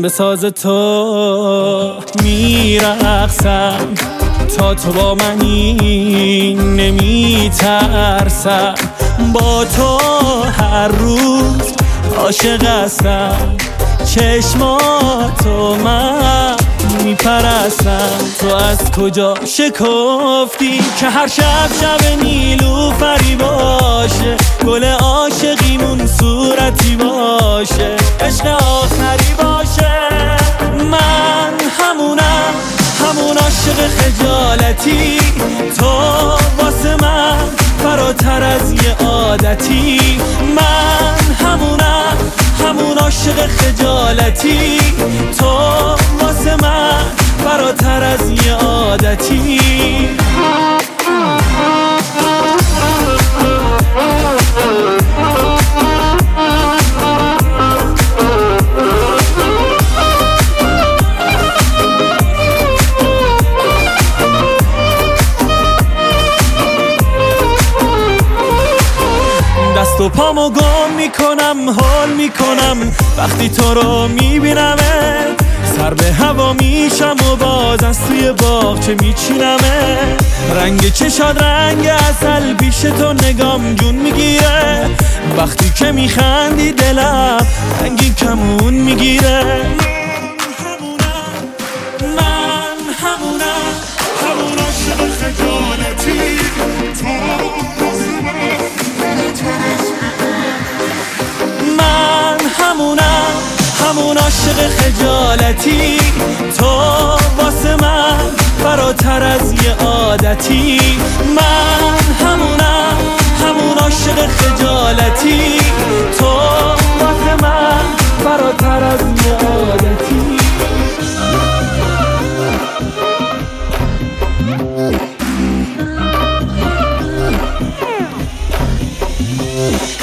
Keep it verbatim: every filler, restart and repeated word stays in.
به ساز تو میرقصم، تا تو با منی نمیترسم. با تو هر روز عاشق هستم، چشماتو من میپرستم. تو از کجا شکفتی که هر شب شب نیلوفری باشه، گل عاشقیمون صورتی باشه، عشق آخری باشه. من همونم، همون عاشق خجالتی، تو واسه من فراتر از یه عادتی. من همونم، همون عاشق خجالتی، تو واسه من فراتر از یه عادتی. دست و پامو گم میکنم، حال میکنم وقتی تو رو میبینمه. سر به هوا میشم و باز از توی باغچه میچینمه. رنگ چشاد رنگ عسل، پیش تو نگام جون میگیره. وقتی که میخندی دلم رنگی کمون میگیره. من همونم، همون عاشق خجالتی، من همونم، همون عاشق خجالتی، تو واسه من فراتر از یه عادتی. من همونم، همون عاشق خجالتی، تو واسه من فراتر از یه عادتی.